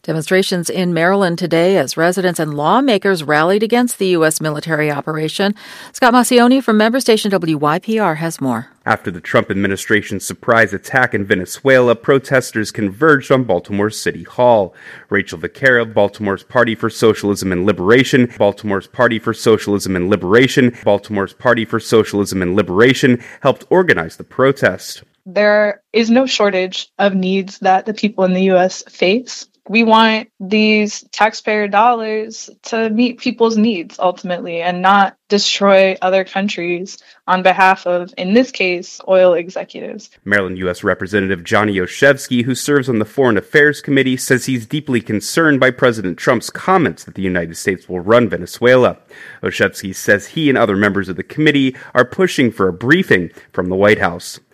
Demonstrations in Maryland today as residents and lawmakers rallied against the U.S. military operation. Scott Maucione from member station WYPR has more. After the Trump administration's surprise attack in Venezuela, protesters converged on Baltimore City Hall. Rachel Vaquera of Baltimore's Party for Socialism and Liberation, Baltimore's Party for Socialism and Liberation, Baltimore's Party for Socialism and Liberation helped organize the protest. There is no shortage of needs that the people in the U.S. face. We want these taxpayer dollars to meet people's needs ultimately and not destroy other countries on behalf of, in this case, oil executives. Maryland U.S. Representative Johnny Olszewski, who serves on the Foreign Affairs Committee, says he's deeply concerned by President Trump's comments that the United States will run Venezuela. Olszewski says he and other members of the committee are pushing for a briefing from the White House.